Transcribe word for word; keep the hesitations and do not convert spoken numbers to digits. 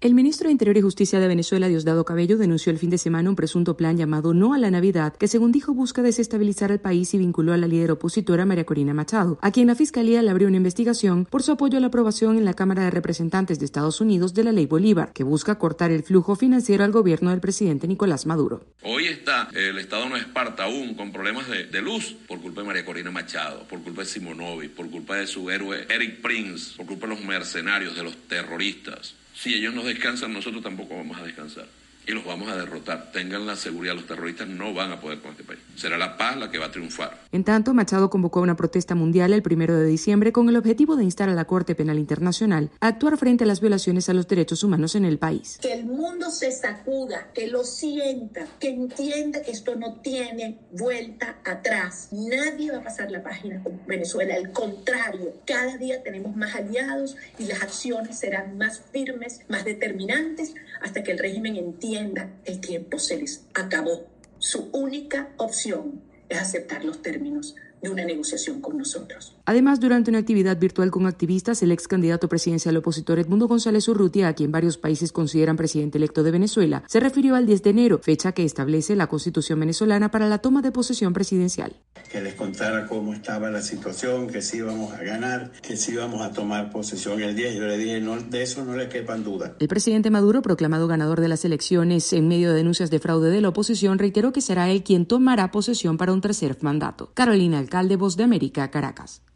El ministro de Interior y Justicia de Venezuela, Diosdado Cabello, denunció el fin de semana un presunto plan llamado No a la Navidad, que según dijo busca desestabilizar al país y vinculó a la líder opositora María Corina Machado, a quien la Fiscalía le abrió una investigación por su apoyo a la aprobación en la Cámara de Representantes de Estados Unidos de la Ley Bolívar, que busca cortar el flujo financiero al gobierno del presidente Nicolás Maduro. Hoy está el Estado no Esparta aún con problemas de, de luz por culpa de María Corina Machado, por culpa de Simonovic, por culpa de su héroe Eric Prince, por culpa de los mercenarios, de los terroristas. Si ellos no descansan, nosotros tampoco vamos a descansar. Y los vamos a derrotar. Tengan la seguridad, los terroristas no van a poder con este país. Será la paz la que va a triunfar. En tanto, Machado convocó a una protesta mundial el primero de diciembre con el objetivo de instar a la Corte Penal Internacional a actuar frente a las violaciones a los derechos humanos en el país. Que el mundo se sacuda, que lo sienta, que entienda que esto no tiene vuelta atrás. Nadie va a pasar la página con Venezuela. Al contrario, cada día tenemos más aliados y las acciones serán más firmes, más determinantes, hasta que el régimen entienda el tiempo se les acabó. Su única opción es aceptar los términos de una negociación con nosotros. Además, durante una actividad virtual con activistas, el ex candidato presidencial opositor Edmundo González Urrutia, a quien varios países consideran presidente electo de Venezuela, se refirió al diez de enero, fecha que establece la Constitución venezolana para la toma de posesión presidencial. Que les contara cómo estaba la situación, que sí íbamos a ganar, que sí íbamos a tomar posesión el diez. Yo le dije, no, de eso no le quepan duda. El presidente Maduro, proclamado ganador de las elecciones en medio de denuncias de fraude de la oposición, reiteró que será él quien tomará posesión para un tercer mandato. Carolina Alcalde, Voz de América, Caracas.